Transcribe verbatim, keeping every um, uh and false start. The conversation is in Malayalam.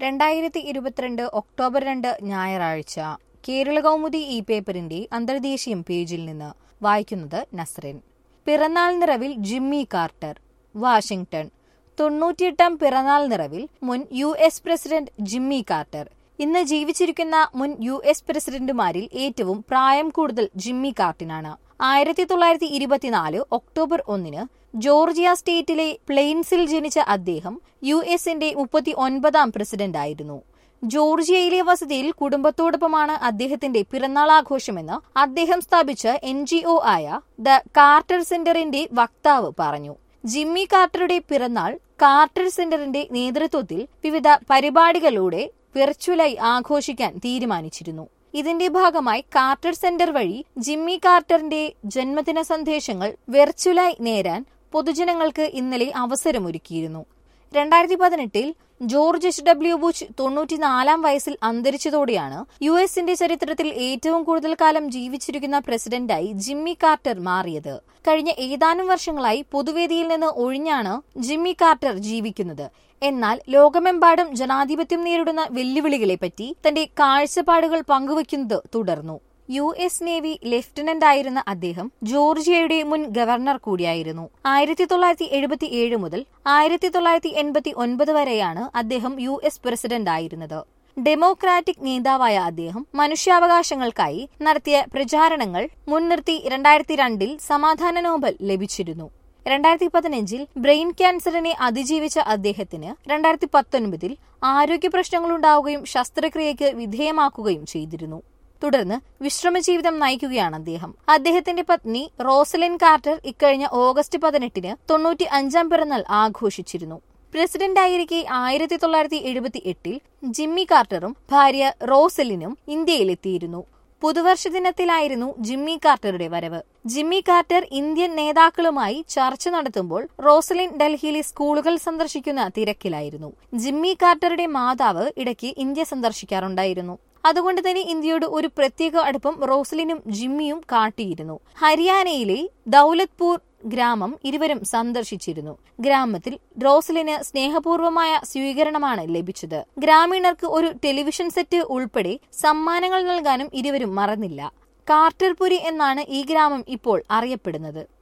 രണ്ടായിരത്തി ഇരുപത്തിരണ്ട് ഒക്ടോബർ രണ്ട് ഞായറാഴ്ച കേരള കൗമുദി ഇ പേപ്പറിന്റെ അന്തർദേശീയം പേജിൽ നിന്ന് വായിക്കുന്നത് നസ്റിൻ. പിറന്നാൾ നിറവിൽ ജിമ്മി കാർട്ടർ, വാഷിംഗ്ടൺ. തൊണ്ണൂറ്റിയെട്ടാം പിറന്നാൾ നിറവിൽ മുൻ U S president Jimmy Carter. ഇന്ന് ജീവിച്ചിരിക്കുന്ന മുൻ യു എസ് പ്രസിഡന്റുമാരിൽ ഏറ്റവും പ്രായം കൂടുതൽ ജിമ്മി കാർട്ടറിനാണ്. ആയിരത്തി തൊള്ളായിരത്തി ഇരുപത്തിനാല് ഒക്ടോബർ ഒന്നിന് ജോർജിയ സ്റ്റേറ്റിലെ പ്ലെയിൻസിൽ ജനിച്ച അദ്ദേഹം യു എസിന്റെ മുപ്പത്തി ഒൻപതാം പ്രസിഡന്റായിരുന്നു. ജോർജിയയിലെ വസതിയിൽ കുടുംബത്തോടൊപ്പമാണ് അദ്ദേഹത്തിന്റെ പിറന്നാൾ ആഘോഷമെന്ന് അദ്ദേഹം സ്ഥാപിച്ച എൻ ജി ഒ ആയ ദ കാർട്ടർ സെന്ററിന്റെ വക്താവ് പറഞ്ഞു. ജിമ്മി കാർട്ടറുടെ പിറന്നാൾ കാർട്ടർ സെന്ററിന്റെ നേതൃത്വത്തിൽ വിവിധ പരിപാടികളിലൂടെ വെർച്വലായി ആഘോഷിക്കാൻ തീരുമാനിച്ചിരുന്നു. ഇതിന്റെ ഭാഗമായി കാർട്ടർ സെന്റർ വഴി ജിമ്മി കാർട്ടറിന്റെ ജന്മദിന സന്ദേശങ്ങൾ വെർച്വലായി നേരാൻ പൊതുജനങ്ങൾക്ക് ഇന്നലെ അവസരമൊരുക്കിയിരുന്നു. രണ്ടായിരത്തി പതിനെട്ടിൽ ജോർജ് എച്ച് ഡബ്ല്യു ബുഷ് തൊണ്ണൂറ്റിനാലാം വയസ്സിൽ അന്തരിച്ചതോടെയാണ് യു എസിന്റെ ചരിത്രത്തിൽ ഏറ്റവും കൂടുതൽ കാലം ജീവിച്ചിരിക്കുന്ന പ്രസിഡന്റായി ജിമ്മി കാർട്ടർ മാറിയത്. കഴിഞ്ഞ ഏതാനും വർഷങ്ങളായി പൊതുവേദിയിൽ നിന്ന് ഒഴിഞ്ഞാണ് ജിമ്മി കാർട്ടർ ജീവിക്കുന്നത്. എന്നാൽ ലോകമെമ്പാടും ജനാധിപത്യം നേരിടുന്ന വെല്ലുവിളികളെപ്പറ്റി തന്റെ കാഴ്ചപ്പാടുകൾ പങ്കുവയ്ക്കുന്നത് തുടർന്നു. യു എസ് നേവി ലഫ്റ്റനന്റ് ആയിരുന്ന അദ്ദേഹം ജോർജിയയുടെ മുൻ ഗവർണർ കൂടിയായിരുന്നു. ആയിരത്തി തൊള്ളായിരത്തി എഴുപത്തി ഏഴ് മുതൽ ആയിരത്തി തൊള്ളായിരത്തി എൺപത്തി ഒൻപത് വരെയാണ് അദ്ദേഹം യു എസ് പ്രസിഡന്റ് ആയിരുന്നത്. ഡെമോക്രാറ്റിക് നേതാവായ അദ്ദേഹം മനുഷ്യാവകാശങ്ങൾക്കായി നടത്തിയ പ്രചാരണങ്ങൾ മുൻനിർത്തി രണ്ടായിരത്തി രണ്ടിൽ സമാധാന നോബൽ ലഭിച്ചിരുന്നു. രണ്ടായിരത്തി പതിനഞ്ചിൽ ബ്രെയിൻ ക്യാൻസറിനെ അതിജീവിച്ച അദ്ദേഹത്തിന് രണ്ടായിരത്തി പത്തൊൻപതിൽ ആരോഗ്യ പ്രശ്നങ്ങളുണ്ടാവുകയും ശസ്ത്രക്രിയയ്ക്ക് വിധേയമാക്കുകയും ചെയ്തിരുന്നു. തുടർന്ന് വിശ്രമജീവിതം നയിക്കുകയാണ് അദ്ദേഹം. അദ്ദേഹത്തിന്റെ പത്നി റോസലിൻ കാർട്ടർ ഇക്കഴിഞ്ഞ ഓഗസ്റ്റ് പതിനെട്ടിന് തൊണ്ണൂറ്റി അഞ്ചാം പിറന്നാൾ ആഘോഷിച്ചിരുന്നു. പ്രസിഡന്റായിരിക്കെ ആയിരത്തി തൊള്ളായിരത്തി എഴുപത്തി എട്ടിൽ ജിമ്മി കാർട്ടറും ഭാര്യ റോസലിനും ഇന്ത്യയിലെത്തിയിരുന്നു. പുതുവർഷ ദിനത്തിലായിരുന്നു ജിമ്മി കാർട്ടറുടെ വരവ്. ജിമ്മി കാർട്ടർ ഇന്ത്യൻ നേതാക്കളുമായി ചർച്ച നടത്തുമ്പോൾ റോസലിൻ ഡൽഹിയിലെ സ്കൂളുകൾ സന്ദർശിക്കുന്ന തിരക്കിലായിരുന്നു. ജിമ്മി കാർട്ടറുടെ മാതാവ് ഇടയ്ക്ക് ഇന്ത്യ സന്ദർശിക്കാറുണ്ടായിരുന്നു. അതുകൊണ്ട് തന്നെ ഇന്ത്യയോട് ഒരു പ്രത്യേക അടുപ്പം റോസലിനും ജിമ്മിയും കാട്ടിയിരുന്നു. ഹരിയാനയിലെ ദൌലത്പൂർ ഗ്രാമം ഇരുവരും സന്ദർശിച്ചിരുന്നു. ഗ്രാമത്തിൽ റോസലിന് സ്നേഹപൂർവമായ സ്വീകരണമാണ് ലഭിച്ചത്. ഗ്രാമീണർക്ക് ഒരു ടെലിവിഷൻ സെറ്റ് ഉൾപ്പെടെ സമ്മാനങ്ങൾ നൽകാനും ഇരുവരും മറന്നില്ല. കാർട്ടർപുരി എന്നാണ് ഈ ഗ്രാമം ഇപ്പോൾ അറിയപ്പെടുന്നത്.